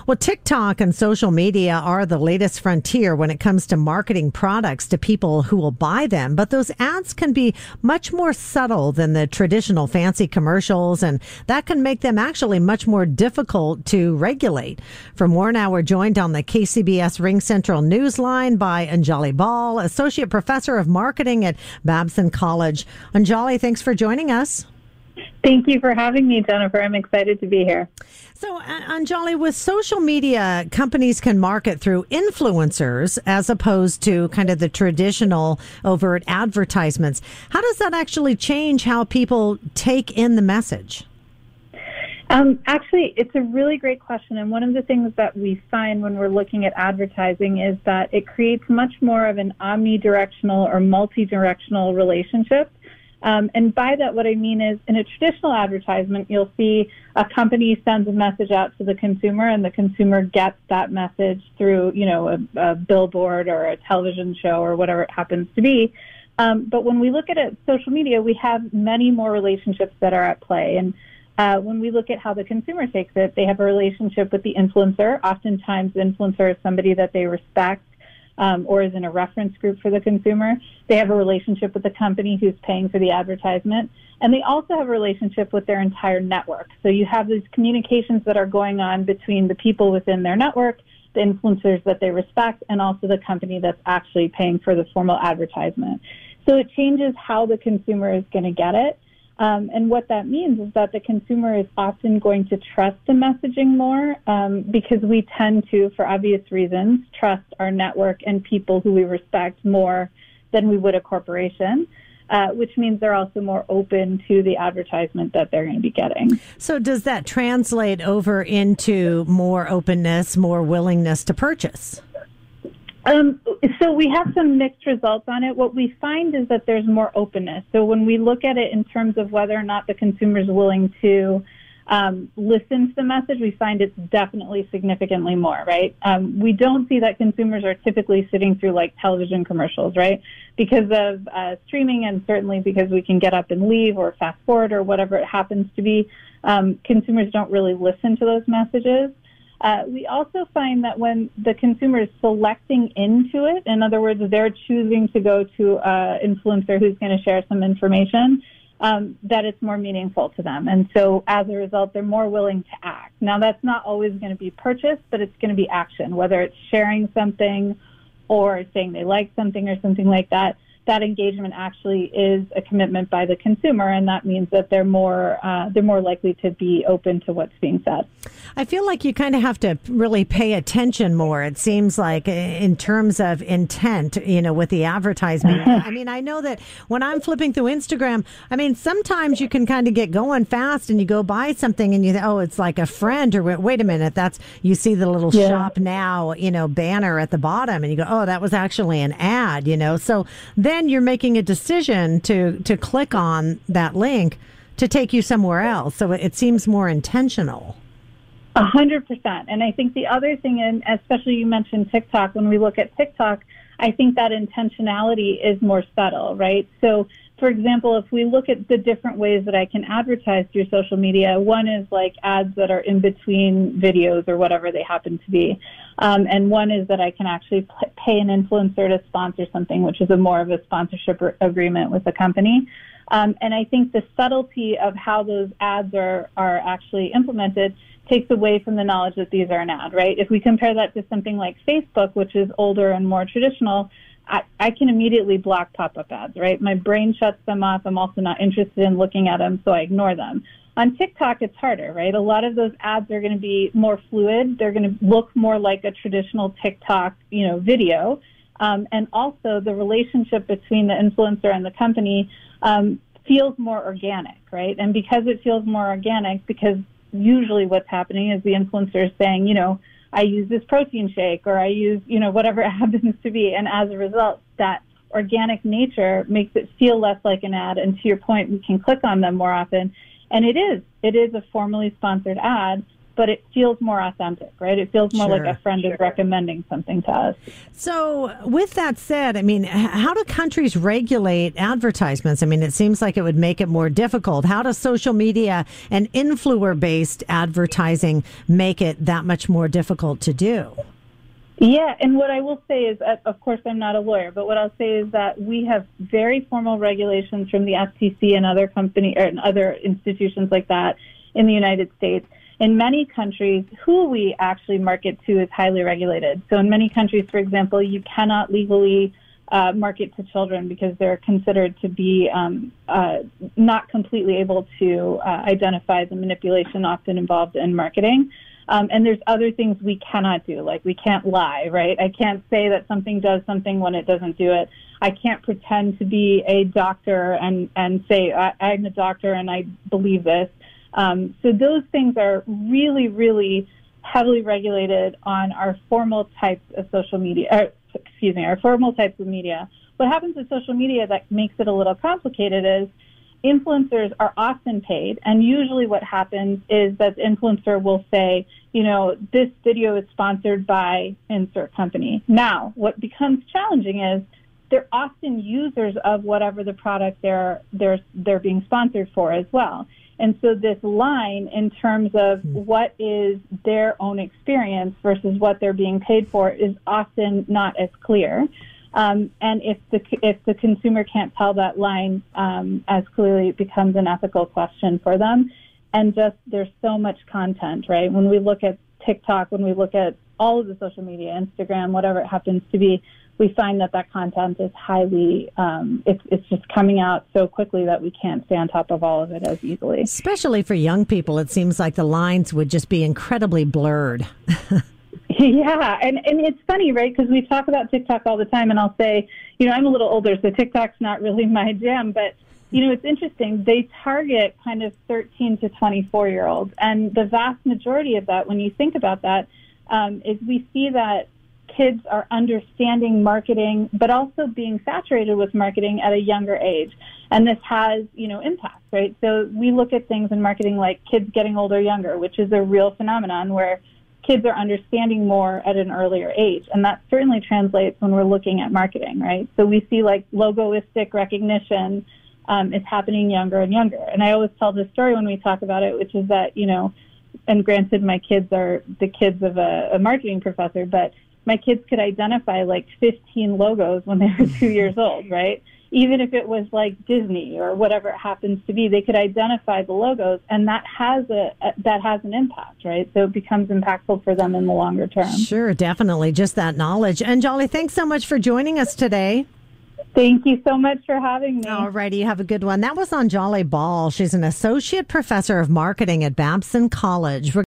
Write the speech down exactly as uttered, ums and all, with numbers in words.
Well, TikTok and social media are the latest frontier when it comes to marketing products to people who will buy them. But those ads can be much more subtle than the traditional fancy commercials, and that can make them actually much more difficult to regulate. For more now, we're joined on the K C B S Ring Central Newsline by Anjali Bal, Associate Professor of Marketing at Babson College. Anjali, thanks for joining us. Thank you for having me, Jennifer. I'm excited to be here. So, Anjali, with social media, companies can market through influencers as opposed to kind of the traditional overt advertisements. How does that actually change how people take in the message? Um, actually, it's a really great question. And one of the things that we find when we're looking at advertising is that it creates much more of an omnidirectional or multi-directional relationship. Um, and by that, what I mean is in a traditional advertisement, you'll see a company sends a message out to the consumer and the consumer gets that message through, you know, a, a billboard or a television show or whatever it happens to be. Um, but when we look at it, social media, we have many more relationships that are at play. And uh, when we look at how the consumer takes it, they have a relationship with the influencer. Oftentimes, the influencer is somebody that they respect. Um, or is in a reference group for the consumer. They have a relationship with the company who's paying for the advertisement. And they also have a relationship with their entire network. So you have these communications that are going on between the people within their network, the influencers that they respect, and also the company that's actually paying for the formal advertisement. So it changes how the consumer is going to get it. Um, and what that means is that the consumer is often going to trust the messaging more um, because we tend to, for obvious reasons, trust our network and people who we respect more than we would a corporation, uh, which means they're also more open to the advertisement that they're going to be getting. So does that translate over into more openness, more willingness to purchase? Um, so we have some mixed results on it. What we find is that there's more openness. So when we look at it in terms of whether or not the consumer is willing to um, listen to the message, we find it's definitely significantly more, right? Um, we don't see that consumers are typically sitting through like television commercials, right? Because of uh, streaming and certainly because we can get up and leave or fast forward or whatever it happens to be, um, consumers don't really listen to those messages. Uh, we also find that when the consumer is selecting into it, in other words, they're choosing to go to an influencer who's going to share some information, um, that it's more meaningful to them. And so as a result, they're more willing to act. Now, that's not always going to be purchase, but it's going to be action, whether it's sharing something or saying they like something or something like that. That engagement actually is a commitment by the consumer, and that means that they're more uh, they're more likely to be open to what's being said. I feel like you kind of have to really pay attention more. It seems like in terms of intent, you know, with the advertisement. I mean, I know that when I'm flipping through Instagram, I mean, sometimes you can kind of get going fast and you go buy something and you think, oh, it's like a friend, or wait a minute, that's, you see the little yeah. shop now, you know, banner at the bottom and you go, oh, that was actually an ad, you know. So then Then you're making a decision to, to click on that link to take you somewhere else. So it seems more intentional. A hundred percent. And I think the other thing, and especially you mentioned TikTok, when we look at TikTok, I think that intentionality is more subtle, right? So, for example, if we look at the different ways that I can advertise through social media, one is like ads that are in between videos or whatever they happen to be. Um, and one is that I can actually p- pay an influencer to sponsor something, which is a more of a sponsorship r- agreement with the company. Um, and I think the subtlety of how those ads are, are actually implemented takes away from the knowledge that these are an ad, right? If we compare that to something like Facebook, which is older and more traditional, I, I can immediately block pop-up ads, right? My brain shuts them off. I'm also not interested in looking at them, so I ignore them. On TikTok, it's harder, right? A lot of those ads are going to be more fluid. They're going to look more like a traditional TikTok, you know, video. Um, and also the relationship between the influencer and the company um, feels more organic, right? And because it feels more organic, because usually what's happening is the influencer is saying, you know, I use this protein shake or I use, you know, whatever it happens to be. And as a result, that organic nature makes it feel less like an ad. And to your point, we can click on them more often. And it is, it is a formally sponsored ad. but it feels more authentic, right? It feels more Sure, like a friend sure. is recommending something to us. So with that said, I mean, h- how do countries regulate advertisements? I mean, it seems like it would make it more difficult. How does social media and influencer-based advertising make it that much more difficult to do? Yeah, and what I will say is, uh, of course, I'm not a lawyer, but what I'll say is that we have very formal regulations from the F T C and other company or other institutions like that in the United States. In many countries, who we actually market to is highly regulated. So in many countries, for example, you cannot legally uh, market to children because they're considered to be um, uh, not completely able to uh, identify the manipulation often involved in marketing. Um, and there's other things we cannot do, like we can't lie, right? I can't say that something does something when it doesn't do it. I can't pretend to be a doctor and, and say, I, I'm a doctor and I believe this. Um, so those things are really, really heavily regulated on our formal types of social media, or, excuse me, our formal types of media. What happens with social media that makes it a little complicated is influencers are often paid, and usually what happens is that the influencer will say, you know, this video is sponsored by insert company. Now, what becomes challenging is they're often users of whatever the product they're they're they're being sponsored for as well. And so this line in terms of what is their own experience versus what they're being paid for is often not as clear. Um, and if the if the consumer can't tell that line um, as clearly, it becomes an ethical question for them. And just there's so much content, right? When we look at TikTok, when we look at all of the social media, Instagram, whatever it happens to be, we find that that content is highly, um, it's, it's just coming out so quickly that we can't stay on top of all of it as easily. Especially for young people, it seems like the lines would just be incredibly blurred. Yeah, and, and it's funny, right, because we talk about TikTok all the time, and I'll say, you know, I'm a little older, so TikTok's not really my jam, but, you know, it's interesting. They target kind of thirteen to twenty-four-year-olds, and the vast majority of that, when you think about that, um, is we see that kids are understanding marketing, but also being saturated with marketing at a younger age. And this has, you know, impact, right? So we look at things in marketing like kids getting older younger, which is a real phenomenon where kids are understanding more at an earlier age. And that certainly translates when we're looking at marketing, right? So we see like logoistic recognition um, is happening younger and younger. And I always tell this story when we talk about it, which is that, you know, and granted my kids are the kids of a, a marketing professor, but my kids could identify like fifteen logos when they were two years old, right? Even if it was like Disney or whatever it happens to be, they could identify the logos, and that has a, a that has an impact, right? So it becomes impactful for them in the longer term. Sure, definitely. Just that knowledge. And Jolly, thanks so much for joining us today. Thank you so much for having me. All righty, have a good one. That was Anjali Ball. She's an associate professor of marketing at Babson College.